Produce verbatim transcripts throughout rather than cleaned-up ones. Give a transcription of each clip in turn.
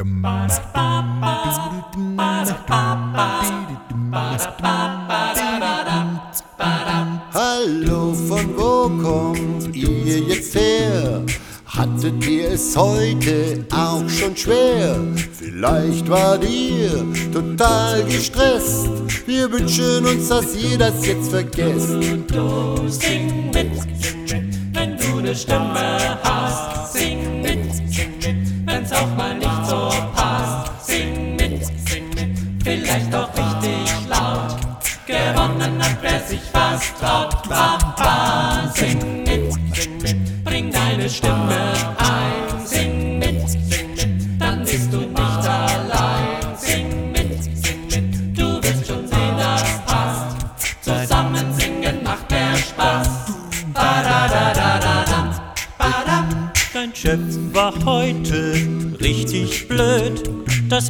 Hallo, von wo kommt ihr jetzt her? Hattet ihr es heute auch schon schwer? Vielleicht wart ihr total gestresst. Wir wünschen uns, dass ihr das jetzt vergesst. Und du sing mit, sing mit, wenn du ne Stimme hast. Sing mit, sing mit, wenn's auch mal nicht so passt. Sing mit, sing mit, vielleicht auch richtig laut. Gewonnen hat, wer sich was traut. Papa, sing mit, sing mit, bring deine Stimme ein. Sing mit, sing mit, dann bist du nicht allein. Sing mit, sing mit, du wirst schon sehen, das passt. Zusammen singen macht mehr Spaß. Ba-da-da-da-da-dam, ba-dam. Dein Chef war heute richtig blöd. Das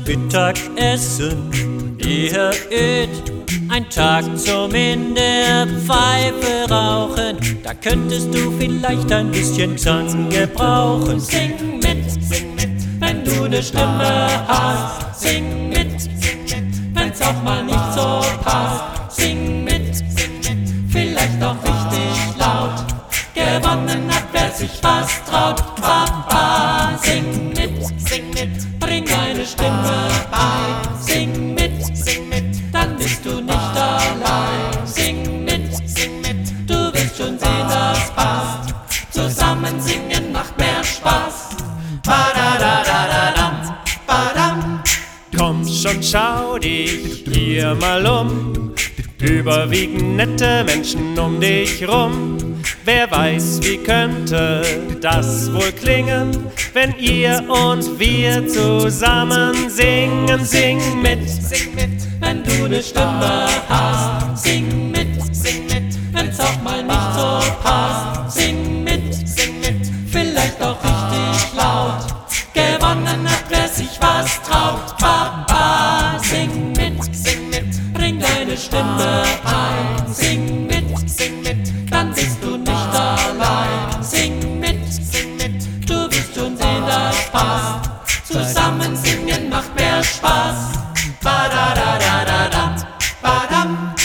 Mittagessen eher öd. Ein Tag zum in der Pfeife rauchen, da könntest du vielleicht ein bisschen Zahn gebrauchen. Sing mit, sing mit, wenn du ne Stimme hast. Sing mit, sing mit, wenn's auch mal nicht so passt. Sing mit, sing mit, vielleicht auch richtig laut. Gewonnen hat, wer sich was traut. Papa, sing mit, sing mit, bring deine Stimme ein. Sing mit, sing mit, dann bist du nicht allein. Sing mit, sing mit, du wirst schon sehen, das passt. Zusammen singen macht mehr Spaß. Ba-da-da-da-da-dam, ba-dam. Komm schon, schau dich hier mal um. Überwiegend nette Menschen um dich rum. Wer weiß, wie könnte das wohl klingen, wenn ihr und wir zusammen singen. Sing mit, Sing mit, wenn du ne Stimme hast. Sing mit, sing mit, wenn's auch mal nicht so passt. Sing mit, sing mit, vielleicht auch richtig laut. Gewonnen hat, wer sich was traut. Papa, sing mit, sing mit, bring deine Stimme ein. Sing mit, sing mit, dann bist du nicht allein. Sing mit, sing mit, du wirst schon sehen, das passt. Zusammen singen macht mehr Spaß. Ba-da-da-da-da-dam, ba-dam.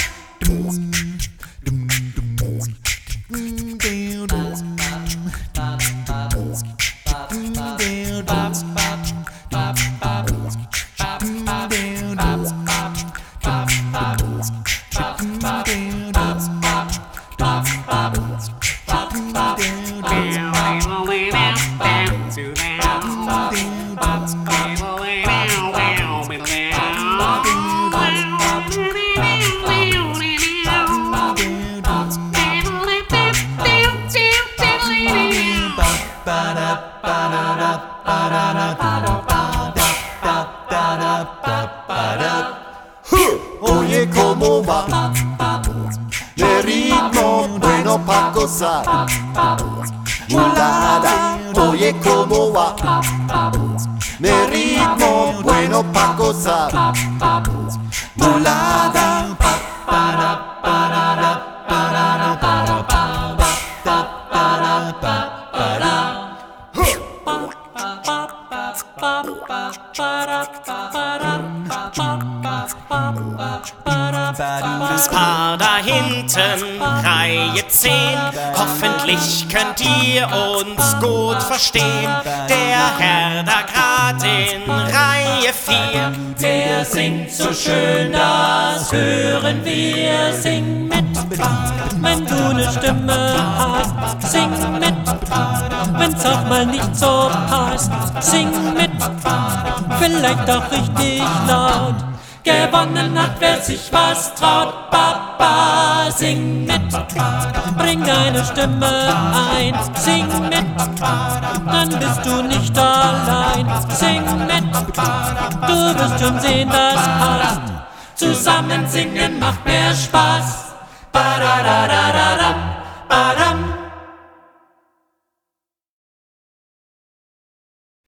Oye, ¿cómo va? De ritmo bueno pa' gozar. Mulada, oye, ¿cómo va? De ritmo bueno pa' gozar. Mulada, pa, para, para, para, para, para, para, para. Das Paar da hinten, Reihe zehn, hoffentlich könnt ihr uns gut verstehen. Der Herr da grad in Reihe vier, der singt so schön, das hören wir. Sing mit, wenn du ne Stimme hast. Sing mit, wenn's auch mal nicht so passt. Sing mit, vielleicht auch richtig laut. Gewonnen hat, wer sich was traut. Papa, sing mit, bring deine Stimme ein. Sing mit, dann bist du nicht allein. Sing mit, du wirst schon sehen, das passt. Zusammen singen macht mehr Spaß. Ba-da-da-da-da-dam, ba-dam.